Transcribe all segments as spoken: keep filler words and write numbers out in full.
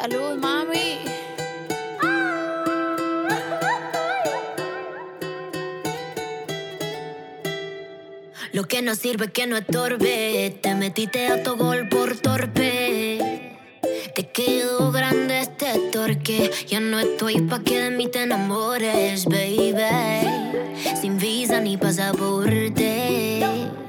Salud, mami. Lo que no sirve que no estorbe. Te metiste a tu gol por torpe. Te quedó grande este torque. Ya no estoy pa' que de mí te enamores, baby. Sin visa ni pasaporte.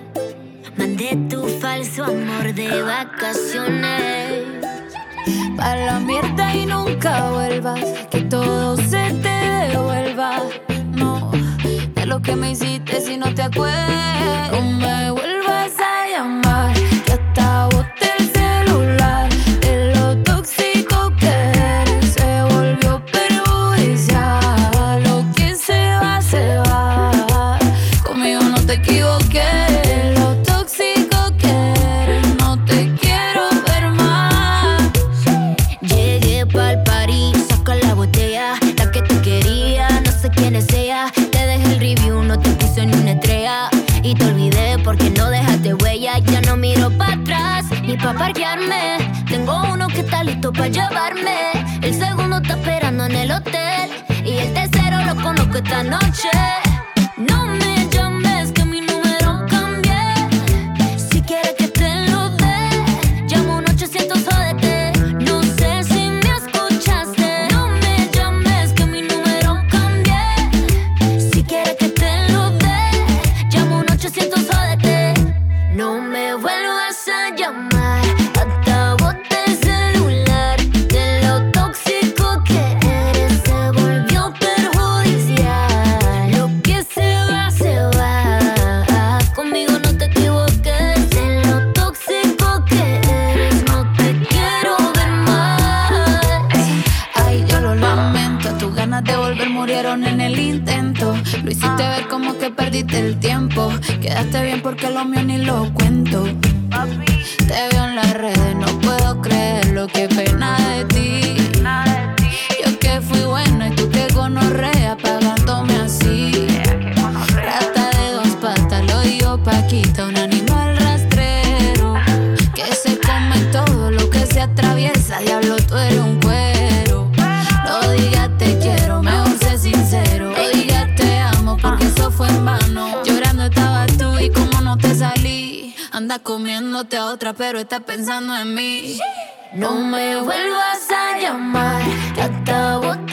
Mandé tu falso amor de vacaciones. Pa' la mierda y nunca vuelvas. Que todo se te devuelva. No, de lo que me hiciste si no te acuerdas. No me vuelvas a llamar, que hasta boté el celular. De lo tóxico que eres se volvió perjudicial. Lo que se va, se va. Conmigo no te equivoqué. Lo tóxico que eres, no te quiero ver más. Llegué pa'l party, saca la botella. La que te quería, no sé quién es ella. Te dejé el review, no te puse ni una estrella. Y te olvidé porque no dejaste huella. Ya no miro para atrás, ni pa' parquearme. Tengo uno que está listo pa' llevarme. El segundo está esperando en el hotel. Y el tercero lo conozco esta noche. No me llames que mi número cambié. Si quieres que te lo dé, llamo un ochocientos jódete. No sé si me escuchaste. No me llames que mi número cambié. Si quieres que te lo dé, llamo un ochocientos jódete. No me vuelvas a llamar, hasta boté el celular. De lo tóxico que eres se volvió perjudicial. Lo que se va, se va. Conmigo no te equivoques. De lo tóxico que eres, no te quiero ver más. Ay, yo lo lamento. Tus ganas de volver murieron en el intento. Lo hiciste ver como que perdiste el tiempo. Quedaste bien porque lo mío ni lo cuento. Te veo en las redes, no puedo creerlo. Qué pena de ti. Yo que fui buena y tú que gonorrea pagándome así. Rata de dos patas, lo digo Paquita, un animal rastrero que se come todo lo que se atraviesa. Diablo, tú eres un cuero. No digas te quiero, mejor sé sincero. No digas te amo porque eso fue en vano. Llorando estabas tú y como no te salí. Andas comiéndote a otra pero estás pensando en mí. No me vuelvas a llamar, que hasta boté